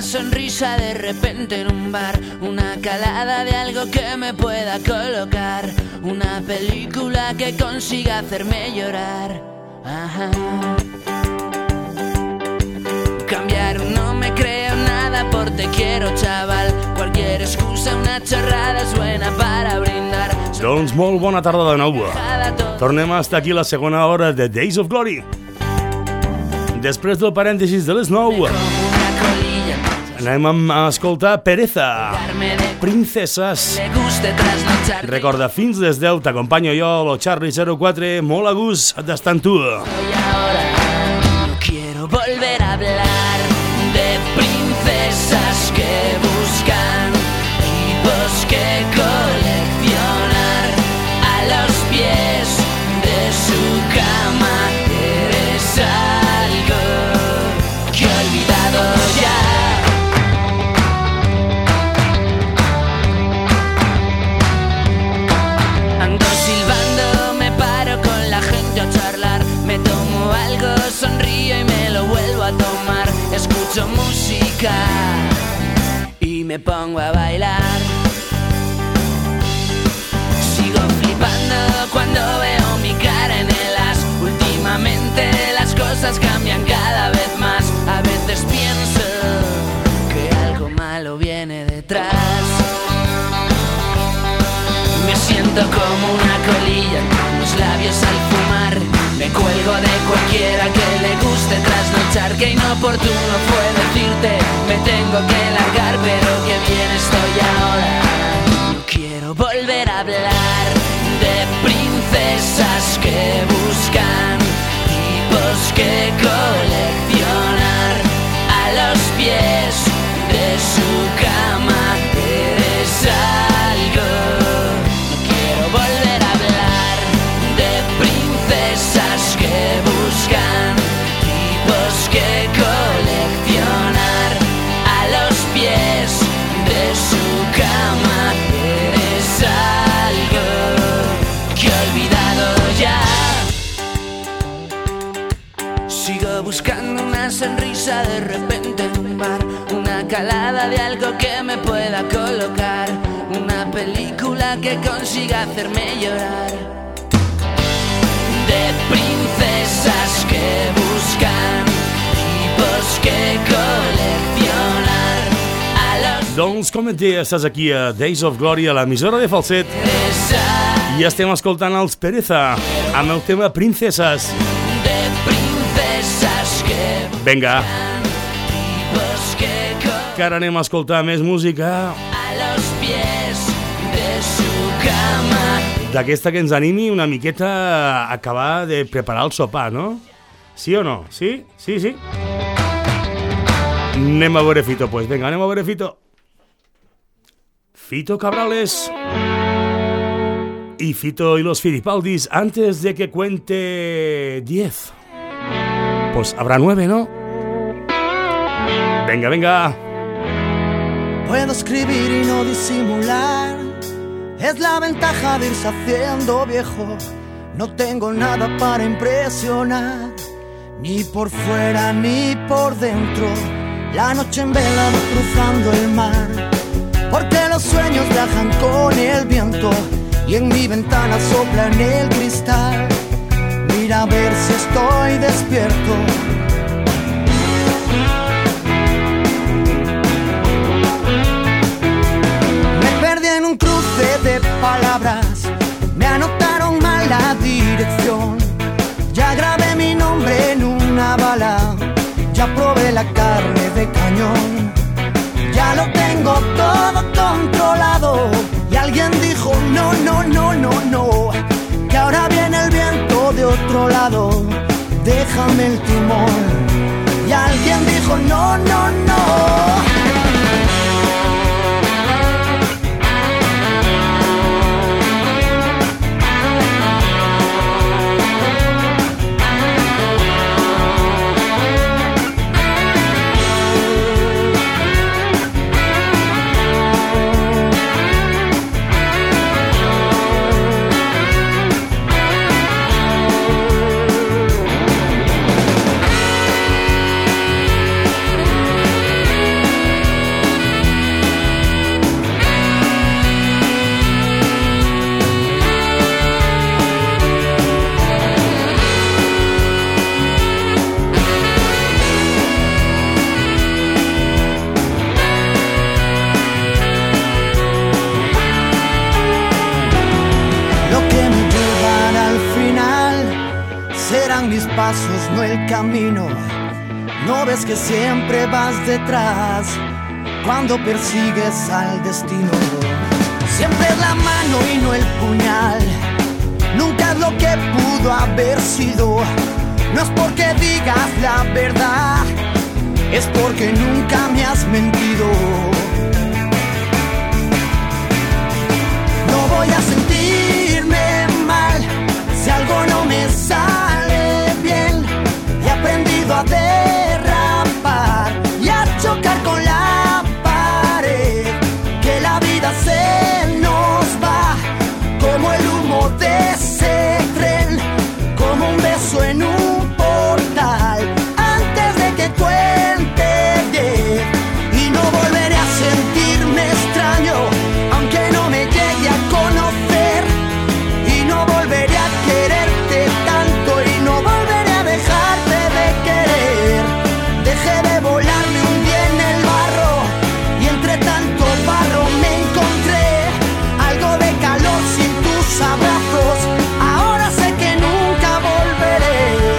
sonrisa de repente en un bar, una calada de algo que me pueda colocar, una película que consiga hacerme llorar. Ajá. Cambiar no me creo nada por te quiero, chaval. Cualquier excusa, una chorrada és buena para brindar. Doncs molt bona tarda de nou. Tornem a estar aquí a la segona hora de Days of Glory. Després del parèntesis de les 9 anem a escoltar Pereza, Princesas. Recorda, fins les 10 t'acompanyo jo, lo Charlie 04, molt a gust d'estar amb tu. Quiero volver a hablar de princesas que buscan tipos que coleccionar a los pies de su cama. Eres algo que he olvidado ya. Ando silbando, me paro con la gente a charlar, me tomo algo, sonrío y me lo vuelvo a tomar. Escucho música y me pongo a bailar. Sigo flipando cuando veo mi cara en el as. Últimamente las cosas cambian cada vez más. A veces pienso que algo malo viene detrás. Me siento como una colilla con los labios al fumar. Me cuelgo de cualquiera que le guste trasnochar. Que inoportuno fue decirte me tengo que largar, pero que bien estoy ahora. Quiero volver a hablar de princesas que buscan tipos que coleccionar a los pies de su cama. Eres algo. No quiero volver a hablar de princesas que buscan tipos que coleccionar a los pies de su cama. Eres algo que he olvidado ya. Sigo buscando una sonrisa de repente en un bar, una calada de algo que me pueda colocar, una película que consiga hacerme llorar. De princesas que buscan tipos que coleccionar a los... Doncs com et deia, estàs aquí a Days of Glory, a l'emissora de Falset, i estem escoltant els Pereza amb el tema Princesas. Vinga, que ara anem a escoltar més música d'aquesta que ens animi una miqueta a acabar de preparar el sopar, no? Sí o no? Sí? Sí, sí? Anem a veure Fito, pues. Vinga, anem a veure Fito. Fito Cabrales y Fito y los Filipaldis antes de que cuente 10. Pues habrá 9, ¿no? Venga, venga. Puedo escribir y no disimular. Es la ventaja de irse haciendo viejo. No tengo nada para impresionar, ni por fuera ni por dentro. La noche en vela va cruzando el mar, porque los sueños viajan con el viento. Y en mi ventana sopla en el cristal. Mira a ver si estoy despierto. Me perdí en un cruce de palabras, me anotaron mal la dirección. Ya grabé mi nombre en una bala, ya probé la carne de cañón. Ya lo tengo todo controlado. Y alguien dijo no, no, no, no, no, que ahora viene el viento de otro lado, déjame el timón. Y alguien dijo no, no, no. camino. No ves que siempre vas detrás cuando persigues al destino. Siempre es la mano y no el puñal. Nunca es lo que pudo haber sido. No es porque digas la verdad, es porque nunca me has mentido. No voy a sentirme mal si algo no me sale bien. He aprendido a derrapar y a chocar con la pared. Que la vida se nos va como el humo de ese tren, como un beso en un portal antes de que cuente 10. Y no volveré a sentirme extraño aunque no me llegue a conocer. Y no volveré a quererte tanto y no volveré a dejarte de querer. Dejé de volarme un día en el barro y entre tanto barro me encontré algo de calor sin tus abrazos. Ahora sé que nunca volveré.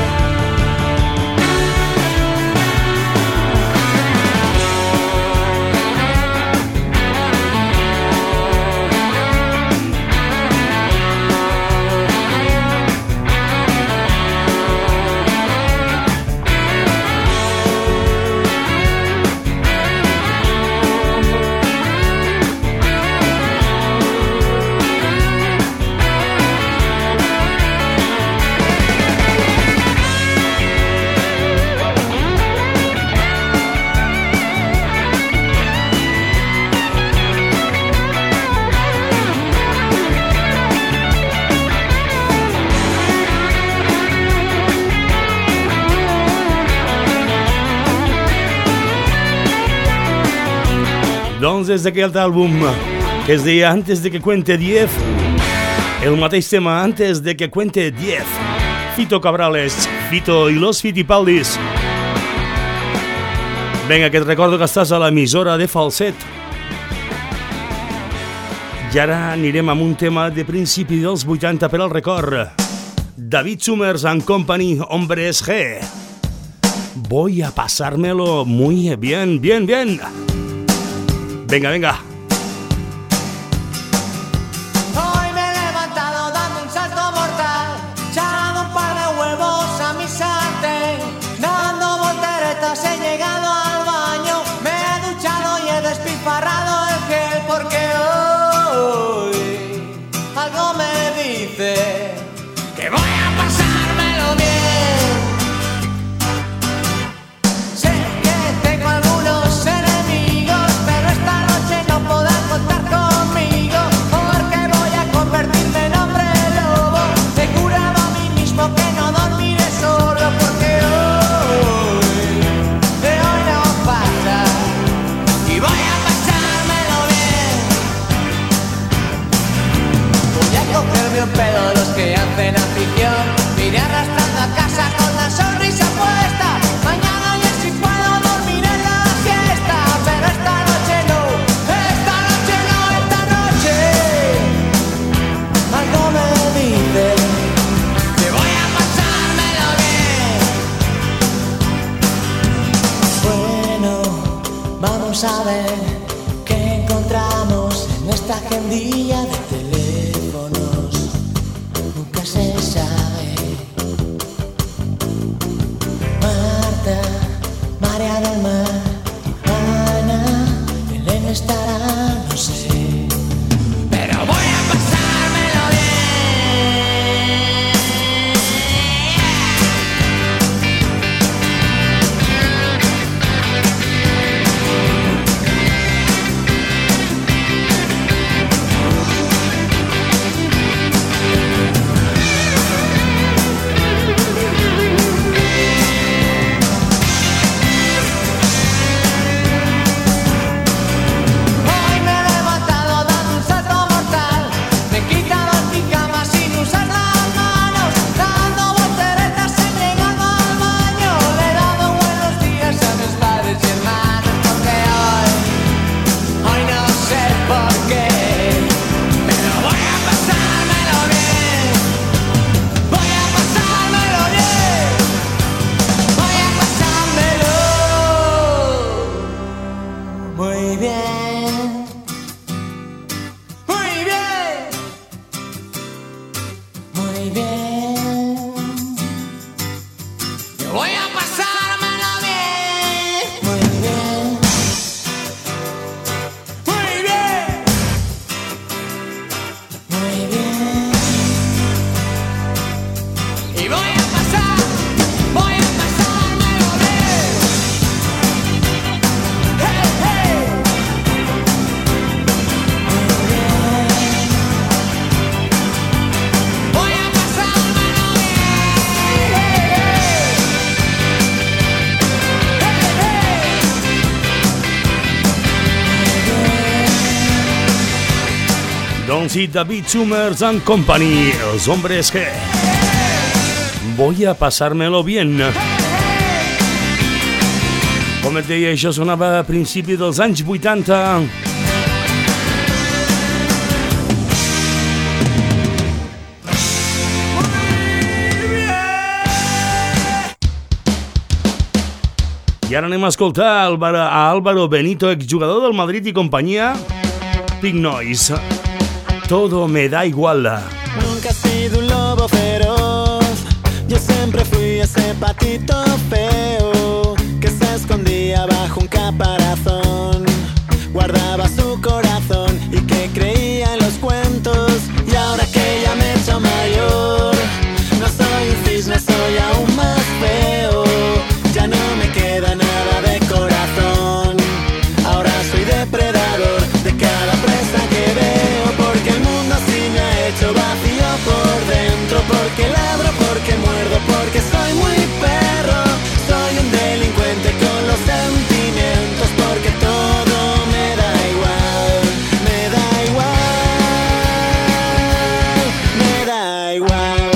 Doncs des d'aquest àlbum que es deia Antes de que cuente 10, el mateix tema Antes de que cuente 10, Fito Cabrales, Fito i los Fitipaldis. Vinga, que et recordo que estàs a l'emissora de Falset. I ara anirem amb un tema de principi dels 80 per al record. David Summers and Company, Hombres G. Voy a pasármelo muy bien, bien, bien. Venga, venga. Hoy me he levantado dando un salto mortal, echando un par de huevos a mi sartén, dando volteretas he llegado al baño, me he duchado y he despilfarrado el gel porque hoy algo me dice que voy a pasármelo bien. Sé que tengo algunos enemigos, pero esta noche no podrán contar conmigo, porque voy a convertirme en hombre lobo. He jurado a mí mismo que no dormiré solo, porque de hoy no pasa y voy a pasármelo bien. Voy a cogerme un pedo los que hacen afición, iré arrastrando a casa con la sonrisa puesta. Mañana ya sí puedo dormir en la siesta, pero esta noche no, esta noche no, esta noche algo me dice que voy a pasármelo bien. Bueno, vamos a ver qué encontramos en esta agendilla de teléfonos. Nunca se sabe. Marta, María del Mar, Ana, Elena estará, no sé, pero voy a pasármelo bien. Muy bien, muy bien, muy bien. Yo voy a pasármelo bien. Muy bien, muy bien, muy bien. Y voy a pasármelo bien. Hey, hey. Muy bien. Voy a pasármelo bien. Doncs sí, David Summers and Company, els hombres que... Voy a pasármelo bien. Com et deia, això sonava a principi dels anys 80. I ara anem a escoltar a Álvaro Benito, exjugador del Madrid i companyia. Big Noise. Todo me da igual. Nunca he sido un lobo feroz, yo siempre fui ese patito feo que se escondía bajo un caparazón, guardaba su corazón y que creía en los cuentos. Y ahora que ya me he hecho mayor, no soy un cisne, soy aún más feo. Ya no me queda nada de corazón, ahora soy depredador de cada presa que veo, porque el mundo así me ha hecho vacío por dentro, porque ladro, porque muerdo, porque soy muy perro, soy un delincuente con los sentimientos, porque todo me da igual, me da igual, me da igual.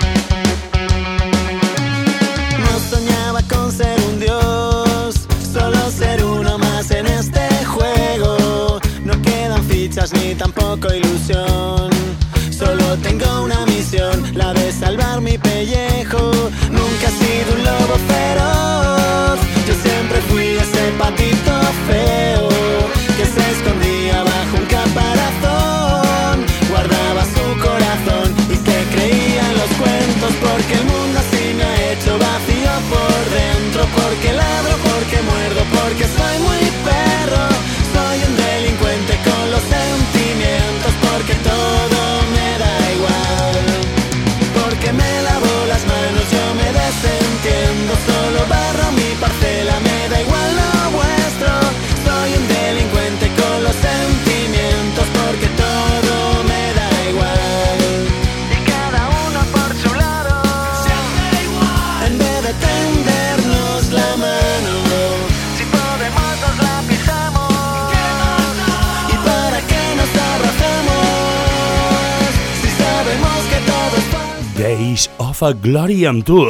No soñaba con ser un dios, solo ser uno más en este juego. No quedan fichas ni tampoco ilusión, solo tengo una misión, la de salvar mi pellejo. Nunca he sido un lobo feroz, yo siempre fui ese patito feo que se escondía bajo un caparazón, guardaba su corazón y que creía en los cuentos, porque el mundo así me ha hecho vacío por dentro, porque ladro, porque muerdo, porque soy muy perro, soy un delincuente con los sentimientos, porque todo me da igual, porque me lavo las manos, yo me desentiendo, solo barro mi parcela, me da igual lo vuestro, soy un delincuente con los sentimientos, porque todo me da igual, y cada uno por su lado, en vez de tendernos la mano, si podemos nos la pisamos, y para qué nos abrazamos, si sabemos que todo es falso. Days of a Glory amb tu.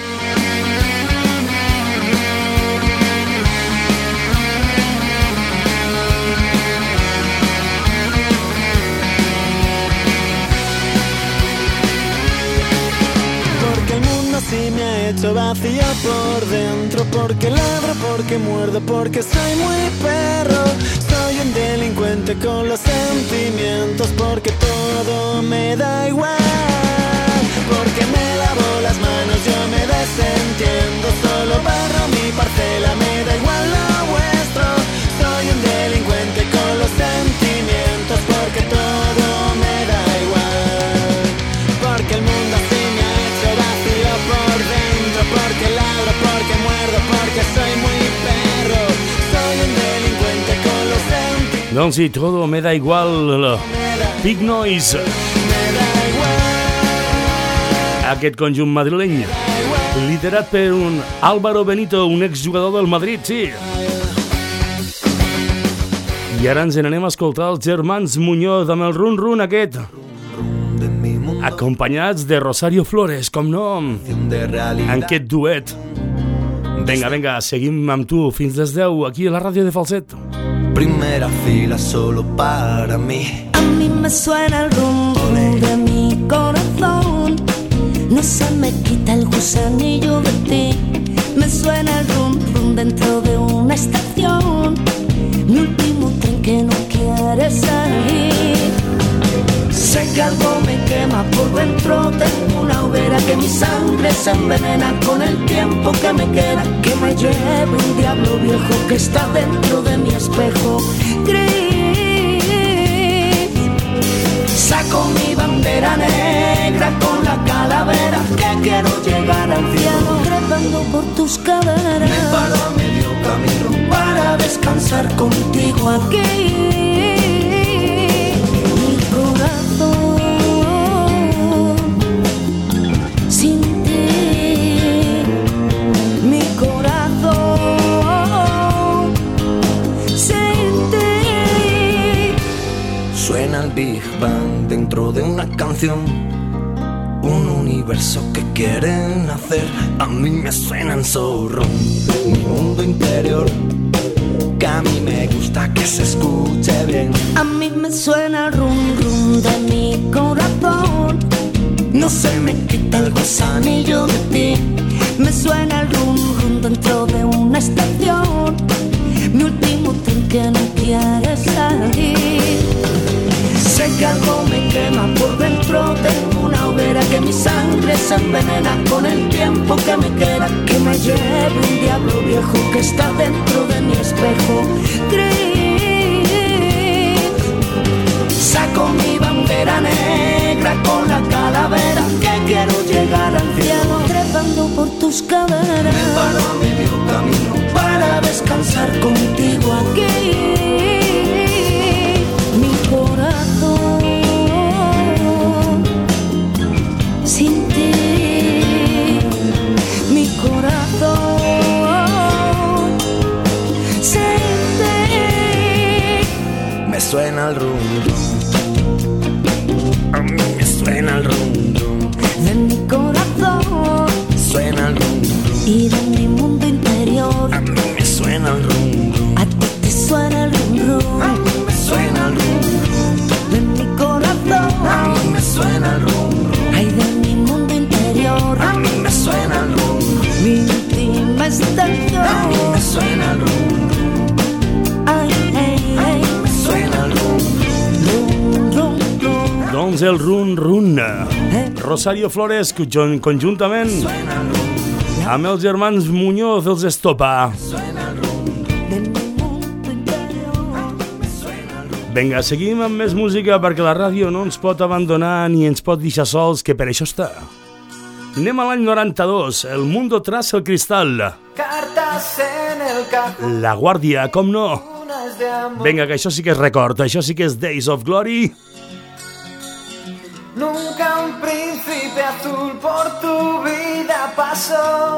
Porque el mundo así me ha hecho vacío por dentro, porque ladro, porque muerdo, porque soy muy perro, soy un delincuente con los sentimientos, porque todo me da igual, porque me lavo las manos, yo me desentiendo, solo barro mi parcela, me da igual lo vuestro, soy un delincuente con los sentimientos, porque todo me da igual, porque el mundo así me ha hecho vacío por dentro, porque ladro, porque muerdo, porque soy muy perro, soy un delincuente con los sentimientos. Doncs sí, todo me da igual. Big Noise. Aquest conjunt madrileny, liderat per un Álvaro Benito, un exjugador del Madrid, sí. I ara ens n'anem a escoltar els germans Muñoz amb el Run Run aquest, acompanyats de Rosario Flores, com no, en aquest duet. Vinga, vinga, seguim amb tu fins les 10 aquí a la ràdio de Falset. Primera fila solo para mí. A mí me suena el rum rum de mi corazón, no se me quita el gusanillo de ti. Me suena el rum rum dentro de una estación, mi último dentro tengo una hoguera que mi sangre se envenena con el tiempo que me queda, que me lleve un diablo viejo que está dentro de mi espejo gris. Saco mi bandera negra con la calavera que quiero llegar al cielo trepando por tus caderas. Me paro a medio camino para descansar contigo aquí. Mi corazón sin ti, mi corazón sin ti. Suena el Big Bang dentro de una canción, un universo que quieren hacer. A mí me suenan zorro, mi mundo interior, que a mí me gusta que se escuche bien. A mí me suena el rum rum de mi corazón, no se me quita el gusanillo de ti. Me suena el rum rum dentro de una estación, mi último tren que no quiere salir. Sé que algo me quema por dentro, tengo una hoguera que mi sangre se envenena con el tiempo que me queda, que me lleve un diablo viejo que está dentro de mi espejo gris. Saco mi bandera negra con la calavera que quiero llegar al cielo trepando por tus caderas. Me paro a medio camino para descansar contigo aquí. Mi corazón sin ti, mi corazón sin ti. me suena el rum rum, a mí me suena el rum rum. De mi corazón Suena el rum rum, y de mi mundo interior. a mí me suena el rum rum. A ti te suena el rum rum. A mí me suena el rum rum, De mi corazón, a mí me suena el rum rum. ay, de mi mundo interior. A mí me suena el rum rum, Mi íntima extensión. a mí me suena el rum rum. Ay, ay, ay, Me suena el rum rum. rum, rum, rum. Doncs el Run Run. Rosario Flores, conjuntament amb els germans Muñoz, els Estopa. De mi mundo interior. Vinga, seguim amb més música perquè la ràdio no ens pot abandonar ni ens pot deixar sols, que per això està. Anem a l'any 92, El Mundo tras el cristal. Cartas en el cajón, La Guàrdia, com no? unas de amor. Vinga, que això sí que és record, això sí que és Days of Glory. Nunca un príncipe azul por tu vida pasó.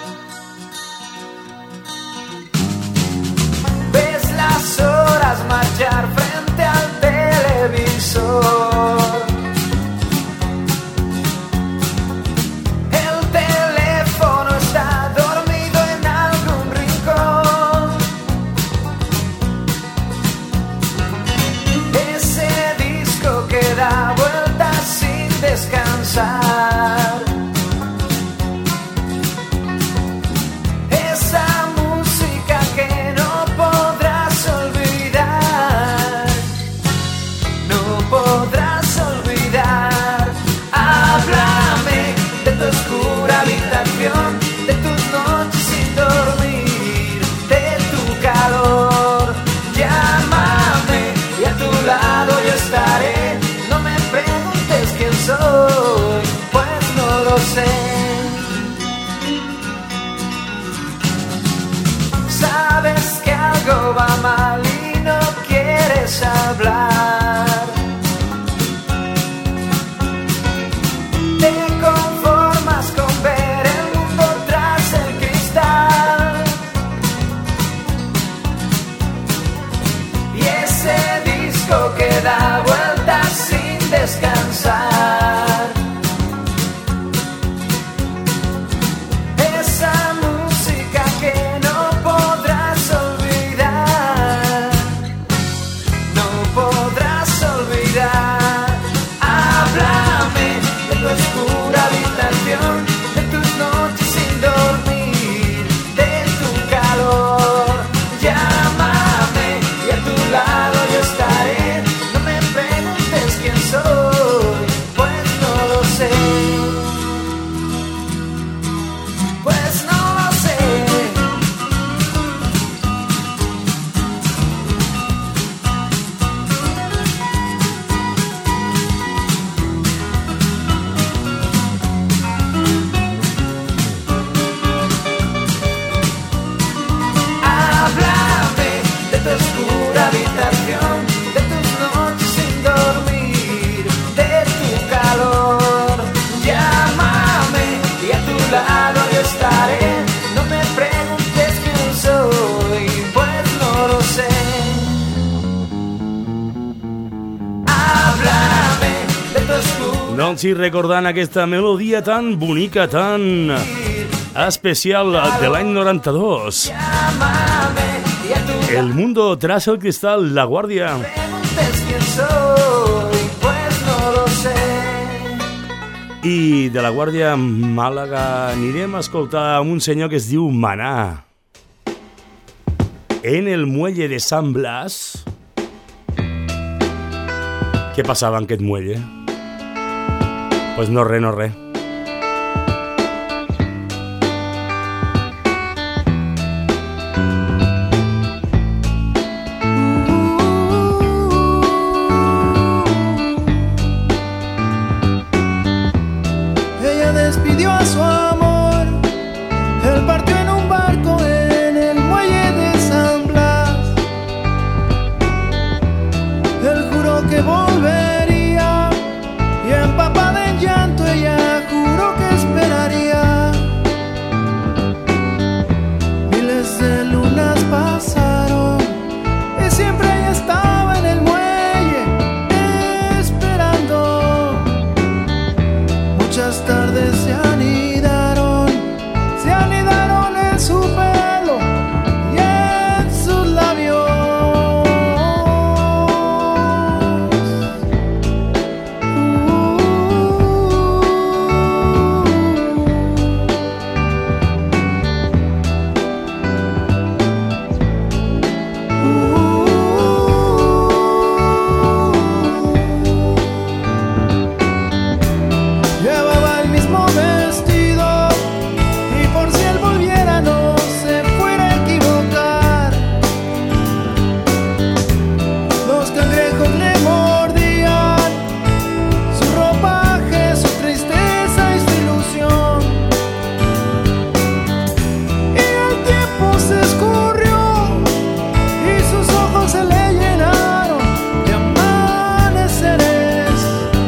Ves las horas marchar frente al televisor. El teléfono está dormido en algún rincón. Ese disco que da vueltas sin descansar. Esa música que no podrás olvidar. No podrás olvidar. Háblame de tu oscura habitación, de tus noches sin dormir, de tu calor. Llámame y a tu lado yo estaré. No me preguntes quién soy, pues no lo sé. Sabes que algo va mal y no quieres hablar. Te conformas con ver el mundo tras el cristal. Y ese disco que da vueltas sin descansar. Esa música que no podrás olvidar. No podrás olvidar. Háblame de tu oscura habitación, de tus noches sin dormir, de tu calor. Llámame y a tu lado yo estaré. No me preguntes quién soy, oscura habitación, de tus noches sin dormir, de tu calor. Llámame y a tu lado yo estaré. No me preguntes quién soy, pues no lo sé. Háblame de tu oscura. Doncs i recordant aquesta melodia tan bonica, tan especial de l'any 92. El mundo tras el cristal, La Guardia. I de La Guàrdia, Màlaga, anirem a escoltar un senyor que es diu Maná. En el muelle de San Blas. Què passava en aquest muelle? Pues no res, no res. Ella despidió a su amor, él partió en un barco en el muelle de San Blas. Él juró que volvería y empapada en llanto ella juró que esperaría. Miles de lunas pasaron y siempre ella estaba en el muelle esperando. Muchas tardes se anidaron en su pelo y en sus labios. Llevaba el mismo vestido y por si él volviera no se fuera a equivocar. Los cangrejos le mordían su ropaje, su tristeza y su ilusión. Y el tiempo se escurrió y sus ojos se le llenaron de amaneceres.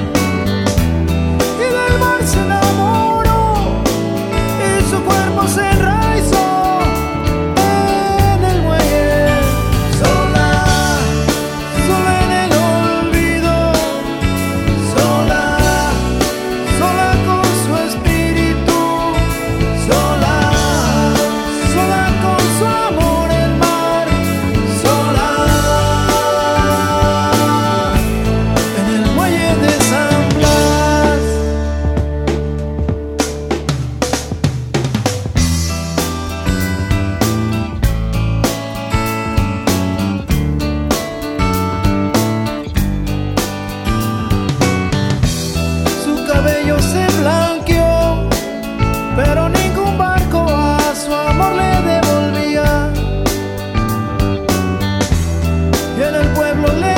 Y del mar se enamoró y su cuerpo se enraizó en el muelle. Sola, sola en el olvido, sola, sola con su espíritu, sola, sola con su amor el mar, sola en el muelle de San Blas. Su cabello se blanqueó, pero ningún barco a su amor le devolvía. Y en el pueblo le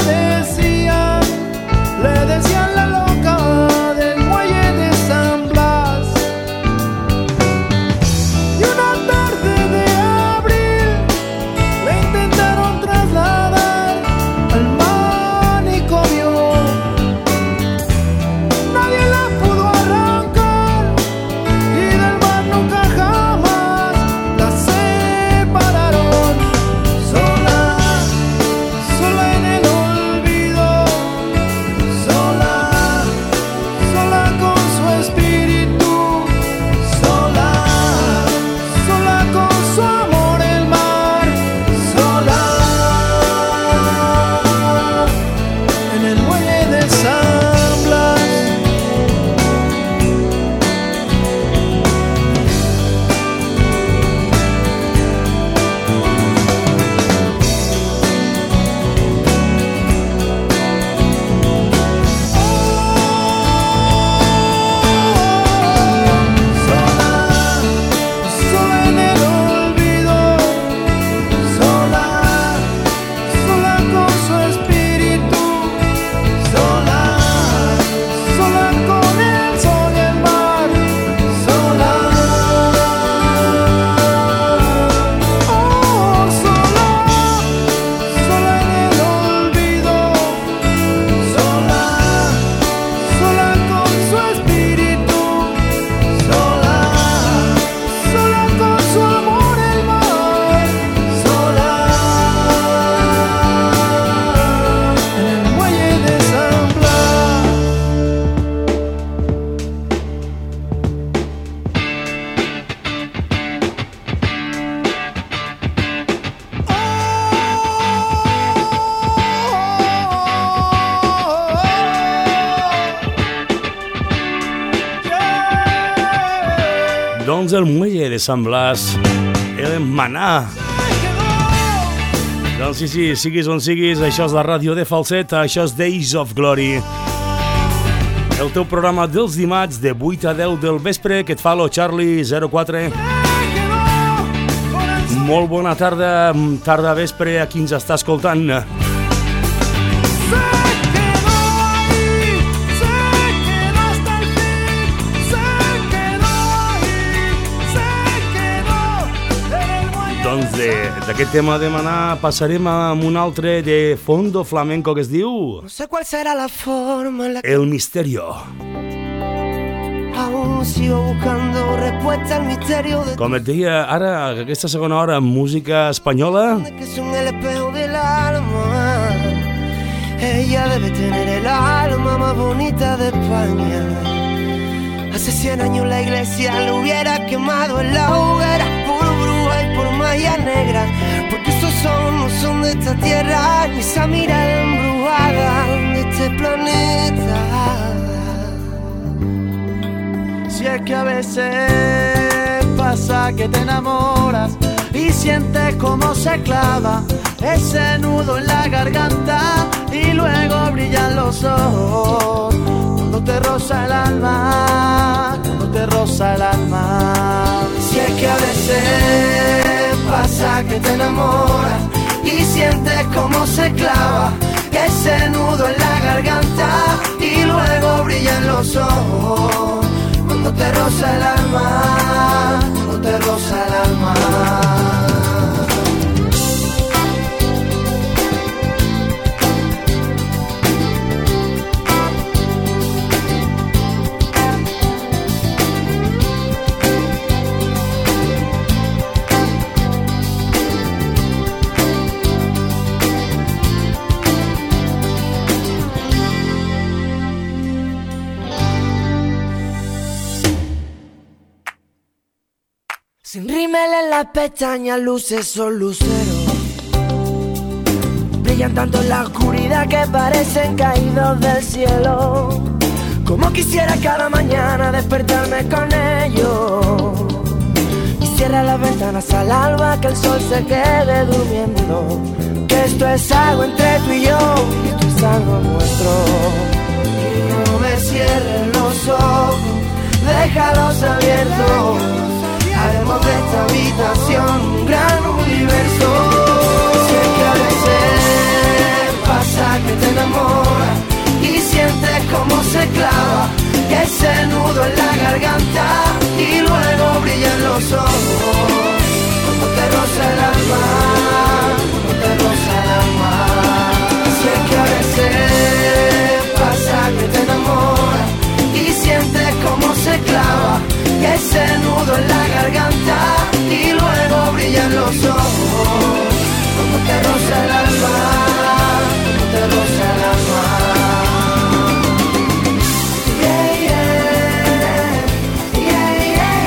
decían la loca del muelle de San Blas. Y una tarde de abril le intentaron trasladar al manicomio. Nadie la pudo arrancar y del mar nunca jamás la separaron. Sola, sola en el olvido, Doncs el muelle de Sant Blas, el Manà. Doncs sí, siguis on siguis, això és la ràdio de Falset, això és Days of Glory. El teu programa dels dimarts de 8 a 10 del vespre que et fa lo Charlie 04. Molt bona tarda vespre a qui ens està escoltant. Doncs d'aquest tema de Manà passarem a un altre de fondo flamenco que es diu... No sé cuál será la forma en la que... El Misterio. Aún sigo buscando respuesta al misterio de... Com et deia, ara, aquesta segona hora, música espanyola... Que son el espejo del alma. Ella debe tener el alma más bonita de España. Hace 100 años la iglesia lo hubiera quemado en la hoguera por bruja y por magia negra, porque esos no son de esta tierra, ni esa mirada embrujada de este planeta. Si es que a veces pasa que te enamoras y sientes como se clava ese nudo en la garganta y luego brillan los ojos cuando te roza el alma, cuando te roza el alma. Si es que a veces pasa que te enamoras y sientes como se clava ese nudo en la garganta y luego brillan los ojos cuando te roza el alma, cuando te roza el alma. Sin rímel en las pestañas, luces son luceros. Brillan tanto en la oscuridad que parecen caídos del cielo. Como quisiera cada mañana despertarme con ellos. Y cierra las ventanas al alba, que el sol se quede durmiendo. Que esto es algo entre tú y yo, y esto es algo nuestro. Y no me cierres los ojos, déjalos abiertos. Haremos de esta habitación un gran universo. Si es que a veces pasa que te enamoras y sientes como se clava ese nudo en la garganta y luego brillan los ojos cuando te roza el alma, cuando te roza el alma. Si es que a veces pasa que te enamoras y sientes como se clava ese nudo en la garganta y luego brillan los ojos cuando te roza el alma, cuando te roza el alma. Yeah, yeah, yeah,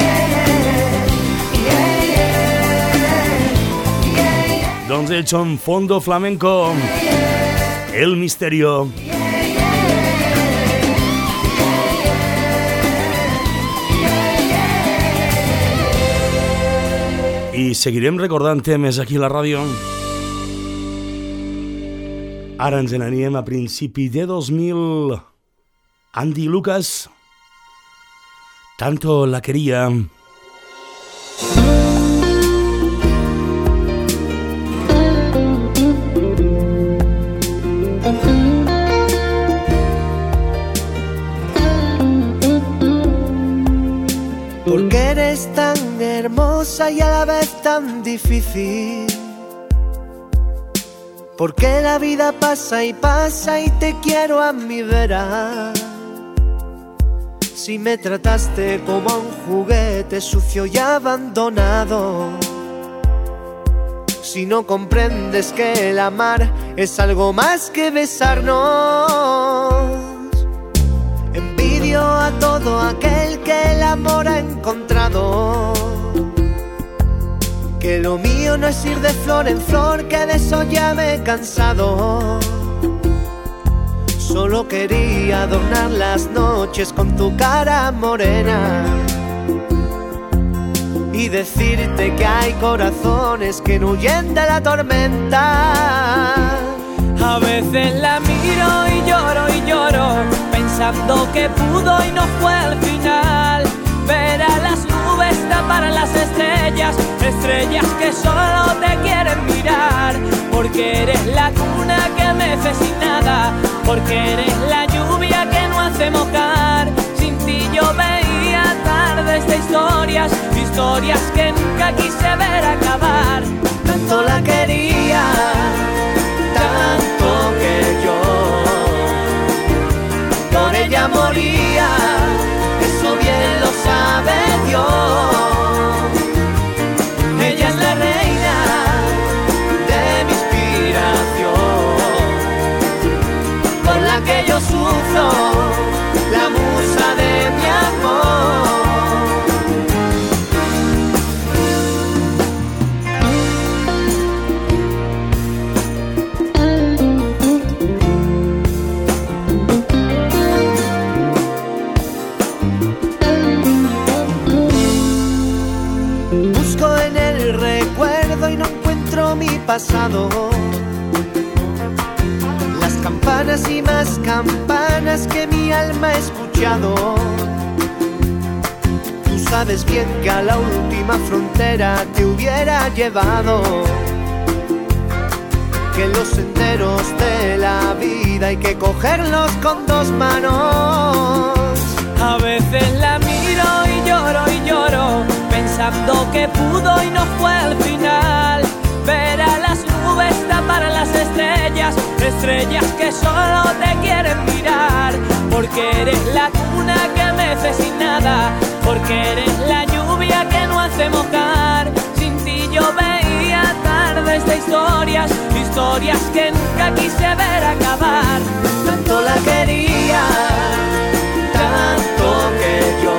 yeah, yeah, yeah. Doncs ells són Fondo Flamenco, El Misterio. I seguirem recordant temes aquí a la ràdio. Ara ens n'aníem a principi de 2000. Andy Lucas, Tanto la quería. Porque eres tan hermosa y a la vez tan difícil. Porque la vida pasa y pasa y te quiero a mi vera. Si me trataste como a un juguete sucio y abandonado. Si no comprendes que el amar es algo más que besarnos. Envidio a todo aquel que el amor ha encontrado. Que lo mío no es ir de flor en flor, que de eso ya me he cansado. Solo quería adornar las noches con tu cara morena. y decirte que hay corazones que no huyen de la tormenta. A veces la miro y lloro, pensando que pudo y no fue al final. Ver a las nubes tapar las estrellas, estrellas que solo te quieren mirar. Porque eres la cuna que mece sin nada, porque eres la lluvia que no hace mojar. Sin ti yo veía tardes de historias, historias que nunca quise ver acabar. Tanto la quería, tanto que yo por ella moría. Eso bien lo sabe Dios. Ella es la reina de mi inspiración, por la que yo sufro, la musa de mi amor. Pasado, las campanas y más campanas que mi alma ha escuchado. Tú sabes bien que a la última frontera te hubiera llevado, que los senderos de la vida hay que cogerlos con dos manos. A veces la miro y lloro, pensando que pudo y no fue al final. Ver a las nubes tapar las estrellas, estrellas que solo te quieren mirar. Porque eres la cuna que mece sin nada, porque eres la lluvia que no hace mojar. Sin ti yo veía tardes de historias, historias que nunca quise ver acabar. Tanto la quería, tanto que yo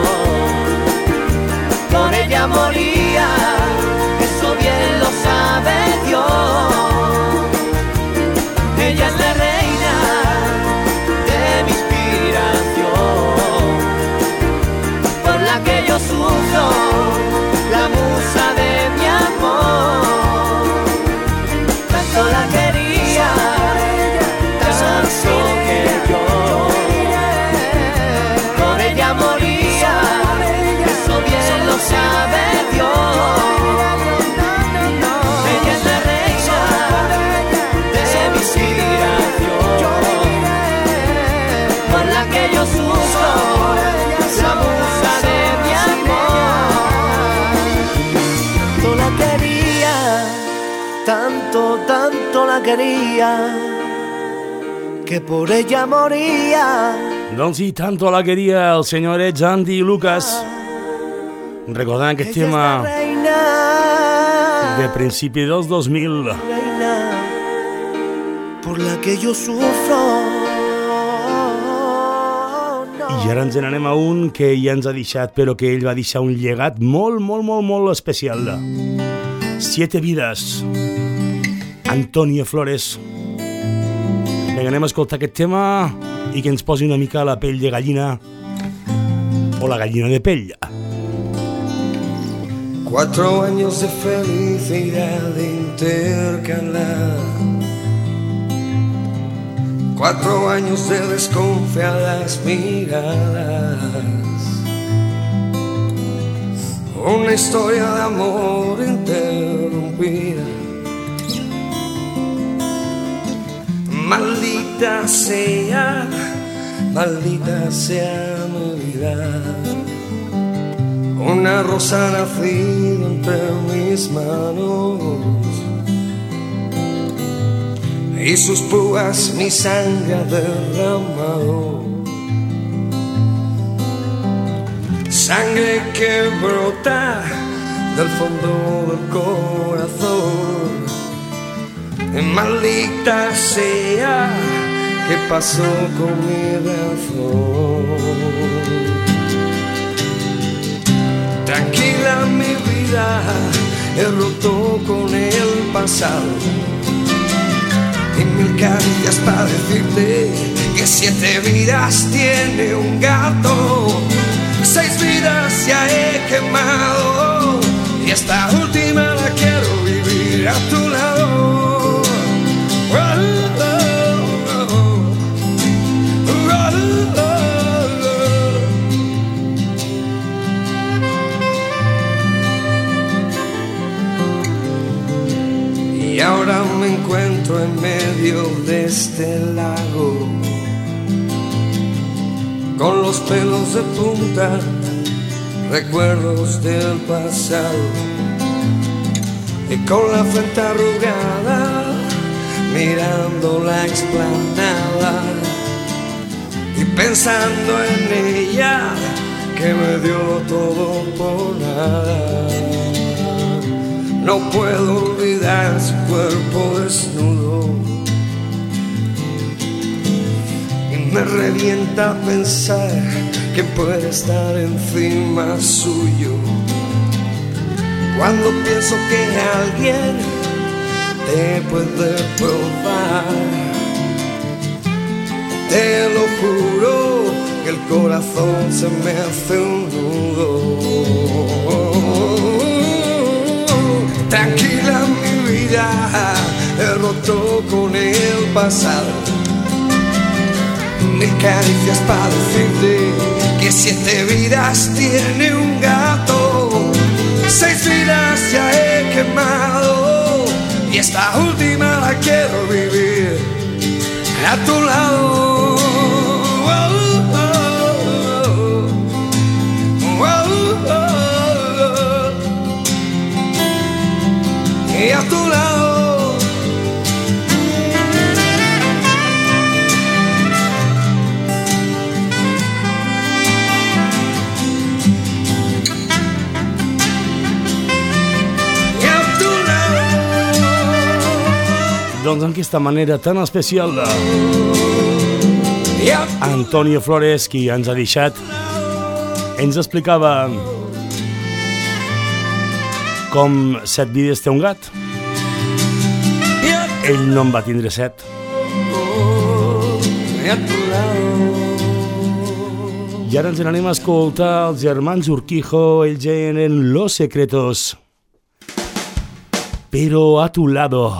por ella moría. Eso bien lo sabe Dios. Ella es la reina de mi inspiración, por la que yo sufro, la musa de mi amor. Tanto la quería, tanto que yo por ella moría. Eso bien lo sabe Dios. La musa de mi amor. Tanto la quería, tanto la quería, que por ella moría. Doncs i tanto la queria el senyor Andy Lucas, recordant aquest tema de principi dels 2000. Reina, por la que yo sufro. I ara ens n'anem a un que ja ens ha deixat, però que ell va deixar un llegat molt especial. 7 vides. Antonio Flores. Vinga, anem a escoltar aquest tema i que ens posi una mica la pell de gallina, o la gallina de pell. 4 años de felicidad intercalar, 4 años de desconfiadas miradas, una historia de amor interrumpida. Maldita sea mi vida, una rosa nacida entre mis manos y sus púas mi sangre ha derramado. Sangre que brota del fondo del corazón. Maldita sea, ¿qué pasó con mi razón? Tranquila mi vida, he roto con el pasado y 1000 caricias para decirte que 7 vidas tiene un gato. 6 vidas ya he quemado y esta última la quiero vivir a tu lado. Y ahora me encuentro en medio de este lago, con los pelos de punta, recuerdos del pasado, y con la frente arrugada, mirando la explanada y pensando en ella, que me dio todo por nada. No puedo olvidar su cuerpo desnudo y me revienta pensar que puede estar encima suyo. Cuando pienso que alguien te puede probar, te lo juro que el corazón se me hace un nudo. Tranquila mi vida, he roto con el pasado. 1000 caricias para decirte que 7 vidas tiene un gato. 6 vidas ya he quemado y esta última la quiero vivir a tu lado. Y a tu lado. Y a tu lado. Doncs d'aquesta manera tan especial, Antonio Flores, qui ens ha deixat, ens explicava com 7 vides té un gat. Ell no en va tindre 7. I ara ens n'anem a escoltar els germans Urquijo. Ells eren Los Secretos. Pero a tu lado.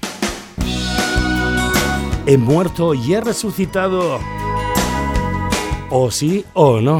He muerto y he resucitado. O sí o no.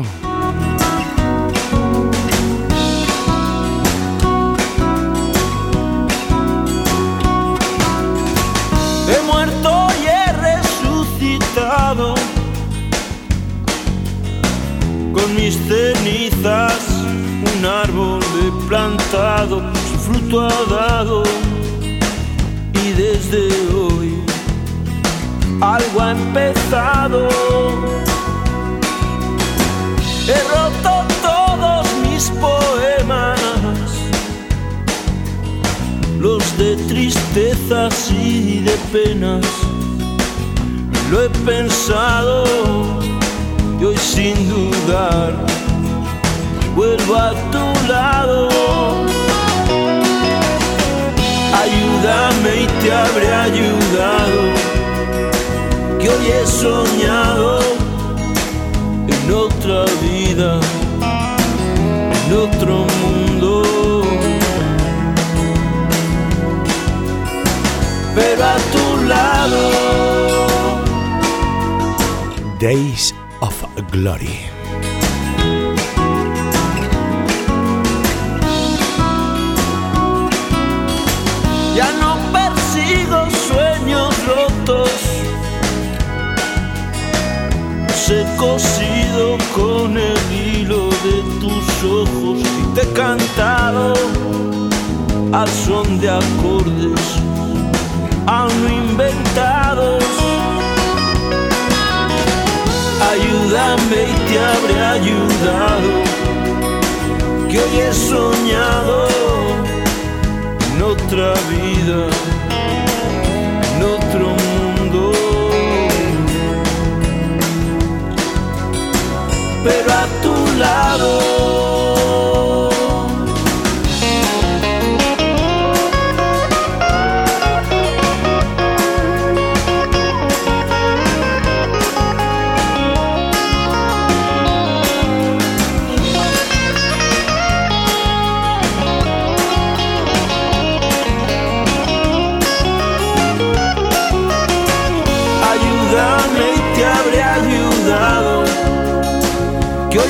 Con mis cenizas un árbol he plantado, su fruto ha dado y desde hoy algo ha empezado. He roto todos mis poemas, los de tristezas y de penas. Lo he pensado y hoy sin dudar vuelvo a tu lado. Ayúdame y te habré ayudado, que hoy he soñado en otra vida, en otro mundo. Pero a tu lado. Days of Glory. Ya no persigo sueños rotos, los he cosido con el hilo de tus ojos y te he cantado al son de acordes aún no inventados. Ayúdame y te habré ayudado, que hoy he soñado en otra vida, en otro mundo. Pero a tu lado.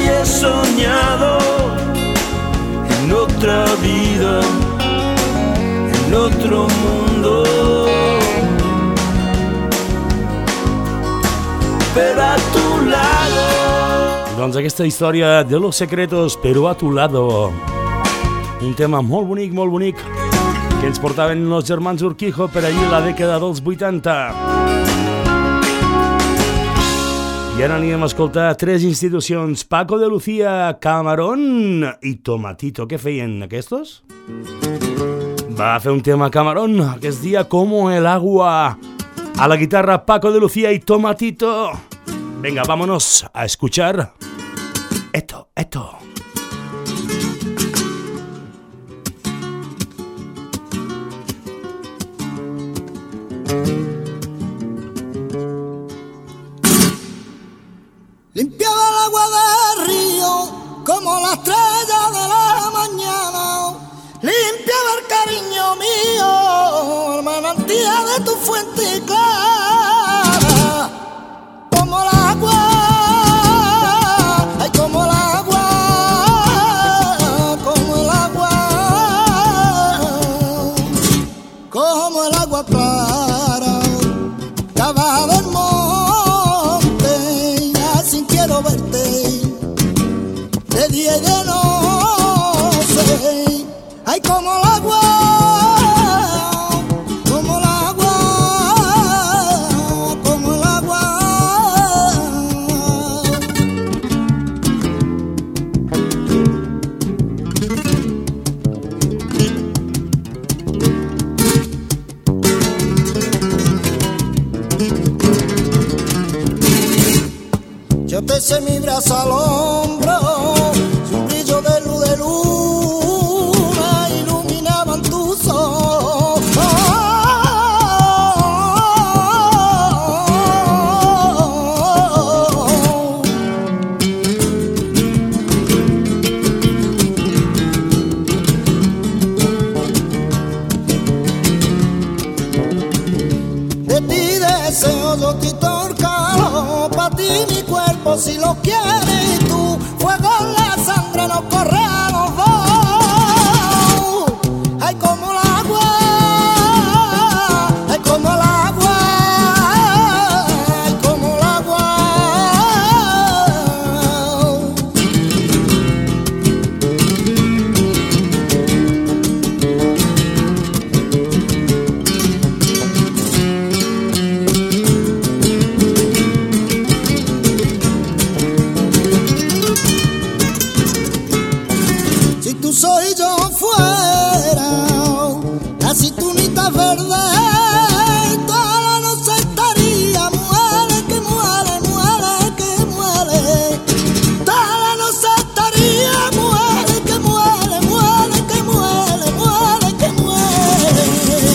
y he soñado en otra vida, en otro mundo, pero a tu lado. Doncs aquesta història de Los Secretos, però a tu lado. Un tema molt bonic, que ens portaven els germans Urquijo per allí la dècada dels 80. I ara anirem a escoltar tres institucions: Paco de Lucía, Camarón i Tomatito. Què feien aquests? Va fer un tema Camarón, que es dia Como el agua. A la guitarra Paco de Lucía y Tomatito. Venga, vámonos a escuchar esto. Limpiaba el agua del río como la estrella de la mañana. Limpiaba el cariño mío, el manantial de tu fuente clara. Como el agua, ay, como el agua, como el agua, como el agua clara, que va del monte, y así quiero verte, de día y de noche, ay, como el agua. Yo te eché mi brazo al hombro, un brillo de luna iluminaban tus ojos. De ti deseo yo quitar el calor, pa' ti mi cuerpo si lo quieres tú, fuego en la sangre nos corre a los dos. Ay, como el agua, ay, como el agua, ay, como el agua. Soy yo fuera, la cinturita verde, toda la noche estaría, muere que muere, muere que muere, toda la noche estaría, muere que muere, muere que muere, muere que muere.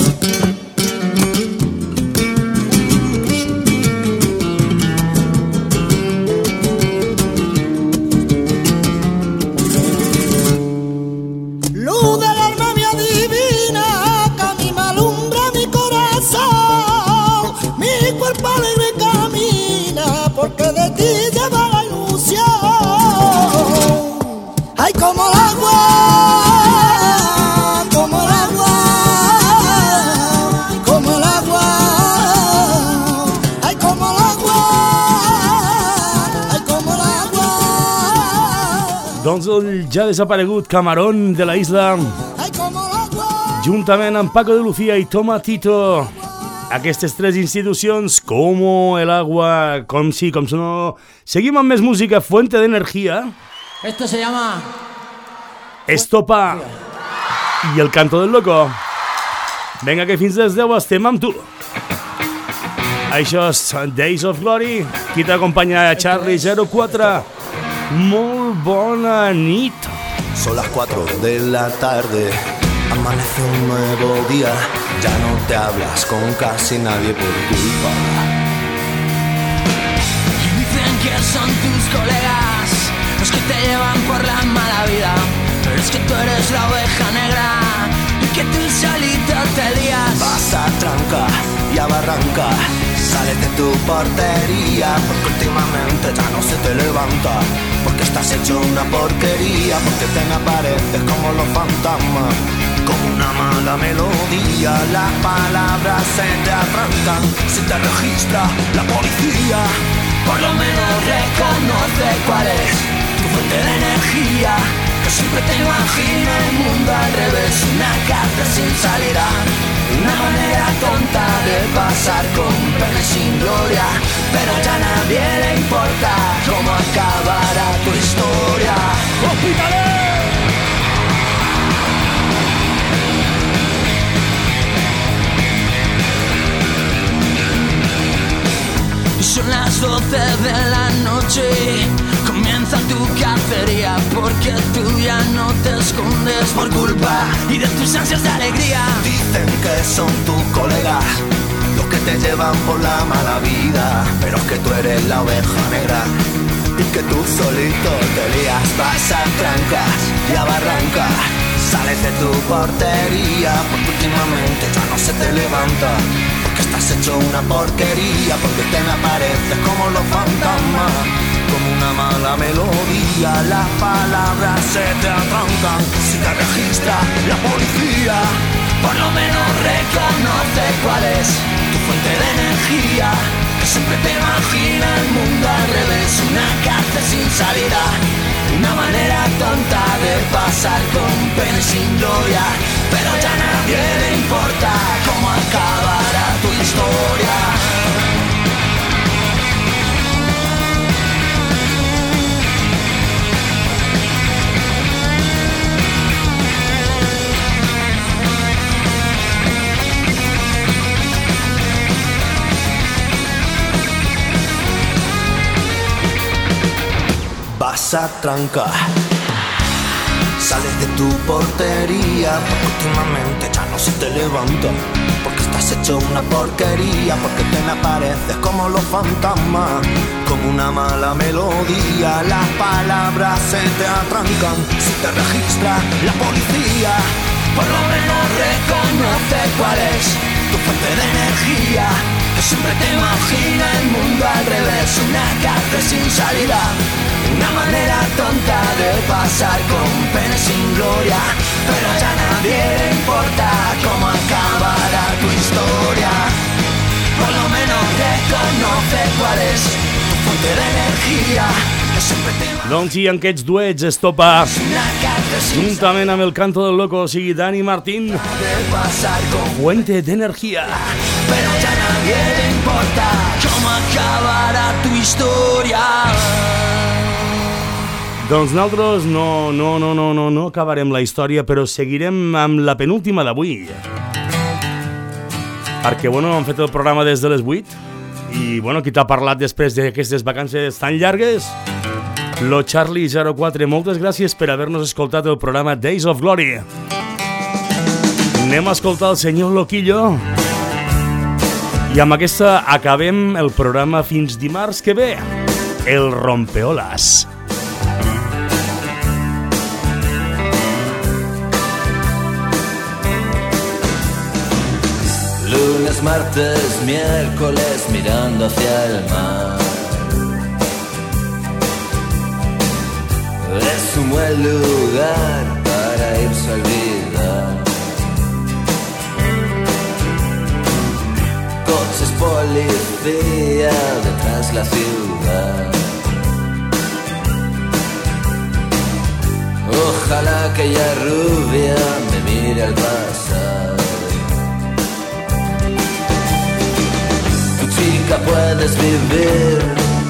Luz del alma mía divina, que a mí me alumbra mi corazón, mi cuerpo alegre camina, porque de ti lleva la ilusión. Ay, como el agua, como el agua, como el agua, ay, como el agua, ay, como el agua. Doncs el ja desaparegut Camarón de la isla, juntament amb Paco de Lucía i Tomatito. Aquestes tres institucions, como el agua, com sí, com si no. Seguim amb més música, Fuente de Energía. Esto se llama Estopa i el canto del loco. Vinga, que fins les 10 estem amb tu. Això és Days of Glory. Qui t'acompanya? Charlie 04. Molt bona nit. Son las 4 de la tarde, amanece un nuevo día, ya no te hablas con casi nadie por culpa. Dicen que son tus colegas los que te llevan por la mala vida, pero es que tú eres la oveja negra y que tú solito te lías. Vas a tranca y a barranca, Sales de tu portería porque últimamente ya no se te levanta, porque estás hecho una porquería, porque te me apareces como los fantasmas, como una mala melodía. Las palabras se te arrancan, si te registra la policía. Por lo menos reconoce cuál es tu fuente de energía, que siempre te imagina el mundo al revés, una cárcel sin salida, una manera tonta de pasar con pena y sin gloria. Pero ya a nadie le importa cómo acabará tu historia. ¡Hospitales! Son las 12 de la noche, comienza tu cacería, porque tú ya no te escondes por culpa y de tus ansias de alegría. Dicen que son tus colegas los que te llevan por la mala vida, pero es que tú eres la oveja negra y que tú solito te lías. Vas a trancas y a barrancas, sales de tu portería porque últimamente ya no se te levanta, porque estás hecho una porquería, porque te me apareces como los fantasmas, como una mala melodía. Las palabras se te atrancan si te registra la policía. Por lo menos reconoce cuál es tu fuente de energía, que siempre te imagina el mundo al revés, una cárcel sin salida, una manera tonta de pasar con pena y sin gloria. Pero ya a nadie le importa cómo acabará tu historia. Vas a trancar, sales de tu portería porque últimamente ya no se te levanta, porque estás hecho una porquería, porque te me apareces como los fantasmas, como una mala melodía. Las palabras se te atrancan si te registra la policía. Por lo menos reconoce cuál es tu fuente de energía, que siempre te imagina el mundo al revés, una cárcel sin salida, una manera tonta de pasar con pena y sin gloria. Pero ya a nadie le importa cómo acabará tu historia. Por lo menos reconoce cuál és tu fuente d'energia, que sempre té... Doncs i en aquests duets es topa juntament amb el canto del loco, o sigui Dani Martín, Fuente d'Energia. Pero ya a nadie le importa cómo acabará tu historia. Doncs nosaltres no acabarem la història, però seguirem amb la penúltima d'avui. Perquè, bueno, hem fet el programa des de les 8 i, bueno, qui t'ha parlat després d'aquestes vacances tan llargues? Lo Charlie 04, moltes gràcies per haver-nos escoltat el programa Days of Glory. Anem a escoltar el senyor Loquillo i amb aquesta acabem el programa fins dimarts que ve, el Rompeolas. Lunes, martes, miércoles, mirando hacia el mar. Es un buen lugar para irse a olvidar. Coches, policía, detrás la ciudad. Ojalá aquella rubia me mire al pasar. Chica, puedes vivir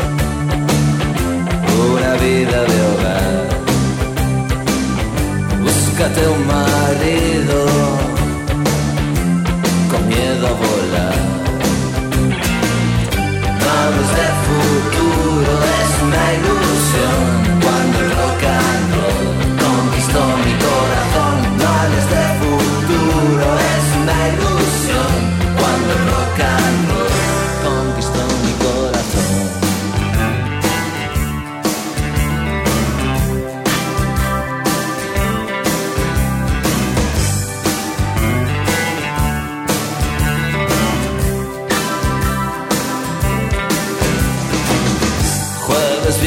una vida de hogar. Búscate un marido con miedo a volar. Vamos de futuro, es una ilusión. Cuando el rock and roll conquistó mi corazón. Vamos de futuro, es una ilusión. Cuando el rock and roll conquistó mi corazón.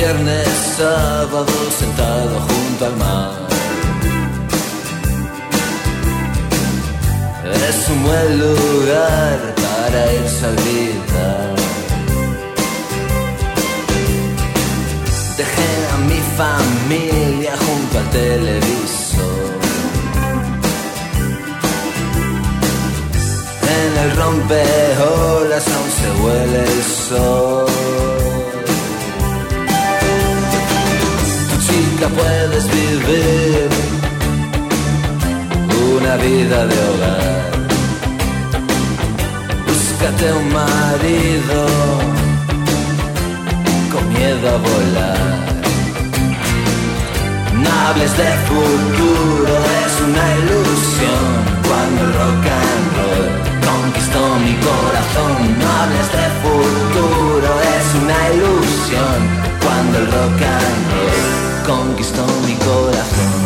viernes, sábado, sentado junto al mar. Es un buen lugar para irse a olvidar. Dejé a mi familia junto al televisor. En el rompeolas aún se huele el sol. Tu chica, puedes vivir una vida de hogar. Búscate un marido con miedo a volar. No hables de futuro, es una ilusión. Cuando el rock and roll conquistó mi corazón. No hables de futuro, es una ilusión. Cuando el rock and roll conquistó mi corazón.